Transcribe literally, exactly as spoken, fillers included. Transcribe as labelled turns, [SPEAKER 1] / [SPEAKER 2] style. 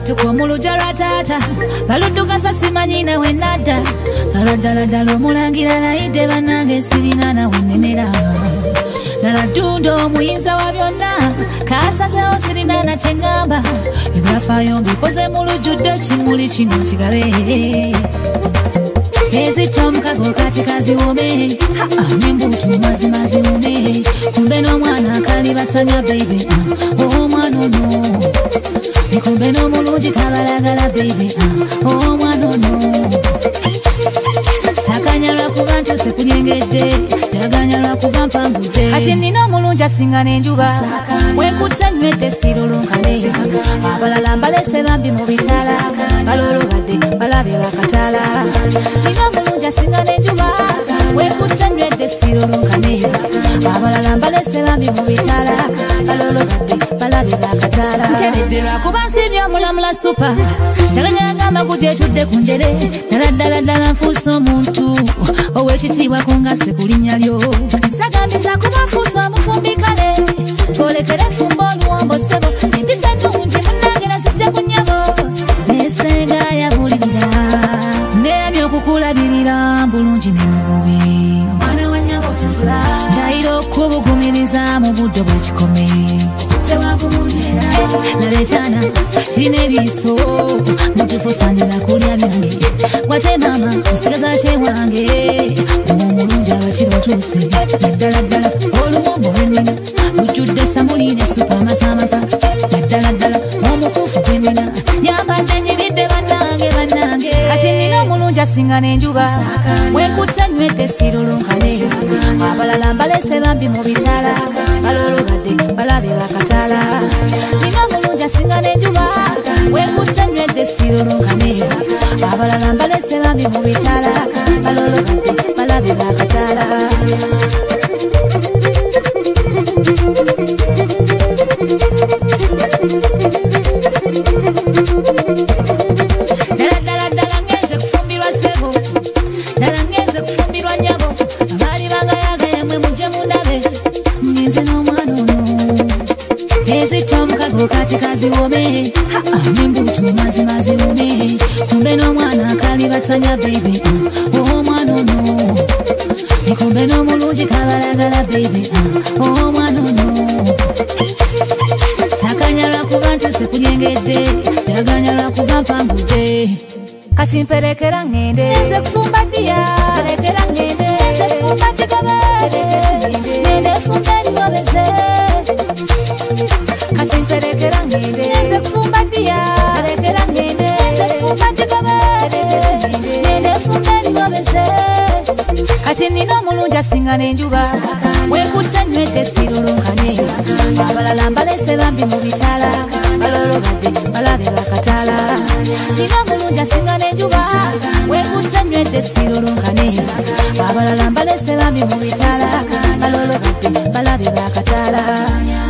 [SPEAKER 1] tukomuluja lwa taata baludduka simanyi nawe nadda baladaladala omulangira layidde bannange sirina nawe nnemera lala ddundo omuyinza wa byonna kasazewo sirina na kyeŋŋamba ebyafaayo mbikoze mu lujjudde kimuli kino kigabe ezita omukago kati kaziwome nembuutu mazima ziwune kumbe n'omwana akali batanya beibe omwana ono kumbe n'omulungi kabalagala beibe omwana ono sakanya lwakuba ntuse kunyengedde jaganya lwakuba mpambudde ati nina omulungi asinga n'enjuba wenkutta nywedde sirulunkane abalala mbalese bambi mu bitala balolobadde balabe bakatala nina omulungi asinga n'enjuba wenkutta nywedde sirulunkane abalala mbalese bambi mu bitala balolobadde balabe bakatala nteredde lwakuba nsibye omulamula supa jaganya ngamba kujetudde ku njere ddala ddala nfuusa omuntu ow'ekitiibwa kungase ku linnya lyo nsagambiza kuba nfuusa omufumbi kale twolekere enfumba oluwombo ssebo empisa ennungi munnange nazijja ku nnyabo nesenga yabulirira neeramya okukulabirira bulungi ne mu bubi omwana wa nnyabo tula ndayira okubugumiriza mu budde bw'ekikome laba ekyana kirina ebiso mutufusanira kulya byange wate mama nsigeza kyewange omulungi abakiro otuuse naddala ddala oluwombo lwenina lujjudde samuli ne supa amasamasa naddala ddala omukuufu gwenina nyambadde nyiridde bannange bannange kati nina omulungi asinga n'enjuba wenkutta nywedde sirulunkane abalala mbalese bambi mu bitala balolobadde balabe bakatala nina omulungi asinga n'enjuba wenkutta nywedde sirulunkane abalala mbalese bambi mu bitala balolobadde balabe bakatala kati kaziwome nembuutu mazima ziwome kumbe n'omwana akali batanya beibe omwana ono kumbe n'omulungi kabalagala beibe omwana ono sakanya lwakuba ntuse kunyengedde jaganya lwakuba mpambudde kati mperekera ngende nze kufumba ddiya perekera ngende nze kufumba ddigobe ngende fumba eribobeze kati mperekera ngende nze kufumba ddiya perekera ngende nze kufumba ddigobe ngende fumba eribobeze kati nina omulungi asinga n'enjuba wenkutta nywedde sirulunkane abalala mbalese bambi mu bitala balolobadde balabe bakatala nina omulungi asinga n'enjuba wenkutta nywedde sirulunkane abalala mbalese bambi mu bitala balolobadde balabe bakatala